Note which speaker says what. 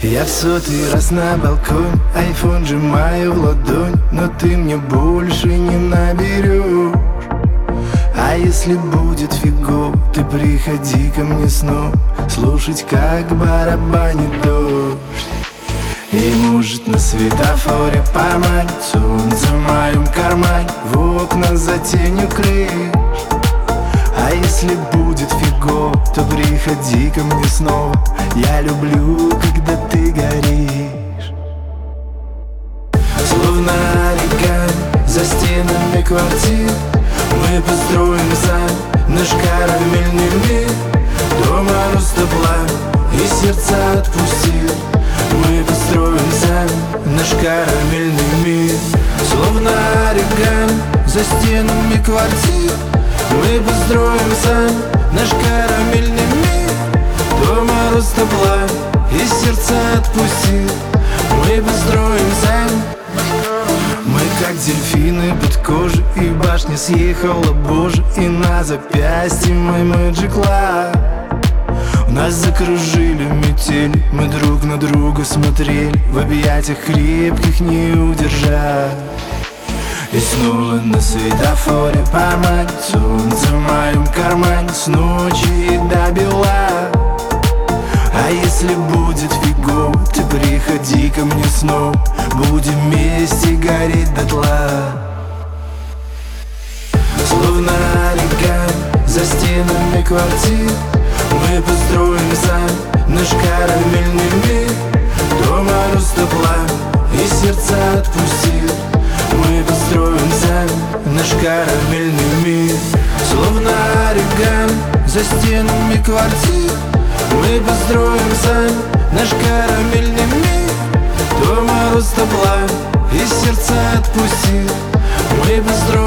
Speaker 1: Я в сотый раз на балкон, айфон сжимаю в ладонь, но ты мне больше не наберешь. А если будет фигово, ты приходи ко мне снова, слушать, как барабанит дождь. И может на светофоре поманит солнце в моем кармане, в окна за тенью крыш. А если будет фигово, то приходи ко мне снова, я люблю, когда ты горишь. Словно оригами за стенами квартир мы построим сами наш карамельный мир. Дома роста пламя и сердца отпустил. Мы построим сами наш карамельный мир. Словно оригами за стенами квартир мы построим сами наш карамельный мир. Дома роста пламя и сердца отпустил. Мы построим сами. Мы как дельфины под кожей, и башня съехала, боже, и на запястье мой Magic Love. Нас закружили метели, мы друг на друга смотрели, в объятиях крепких не удержать. И снова на светофоре поманит солнце в моем кармане, с ночи и до бела. А если будет фигово, ты приходи ко мне снова, будем вместе гореть дотла. Словно оригами за стенами квартир мы построим сами наш карамельный мир. Дома роста пламя и сердца отпустил. Мы построим сами наш карамельный мир. Словно оригами за стенами квартир мы построим сами наш карамельный мир. Дома роста пламя и сердца отпустил. Мы построим